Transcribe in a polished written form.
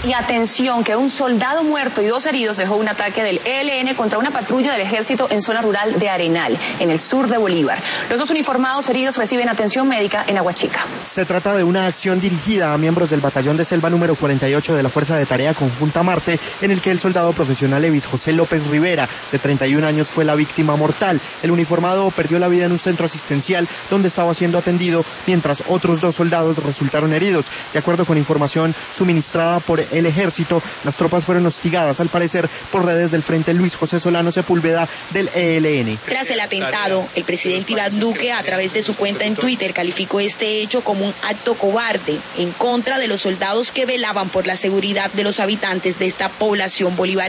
Y atención, que un soldado muerto y 2 heridos dejó un ataque del ELN contra una patrulla del ejército en zona rural de Arenal, en el sur de Bolívar. Los 2 uniformados heridos reciben atención médica en Aguachica. Se trata de una acción dirigida a miembros del batallón de selva número 48 de la Fuerza de Tarea Conjunta Marte, en el que el soldado profesional Evis José López Rivera, de 31 años, fue la víctima mortal. El uniformado perdió la vida en un centro asistencial donde estaba siendo atendido, mientras otros 2 soldados resultaron heridos. De acuerdo con información suministrada por el ejército, las tropas fueron hostigadas, al parecer, por redes del Frente Luis José Solano Sepúlveda del ELN. Tras el atentado, el presidente Iván Duque, a través de su cuenta en Twitter, calificó este hecho como un acto cobarde en contra de los soldados que velaban por la seguridad de los habitantes de esta población bolivariana.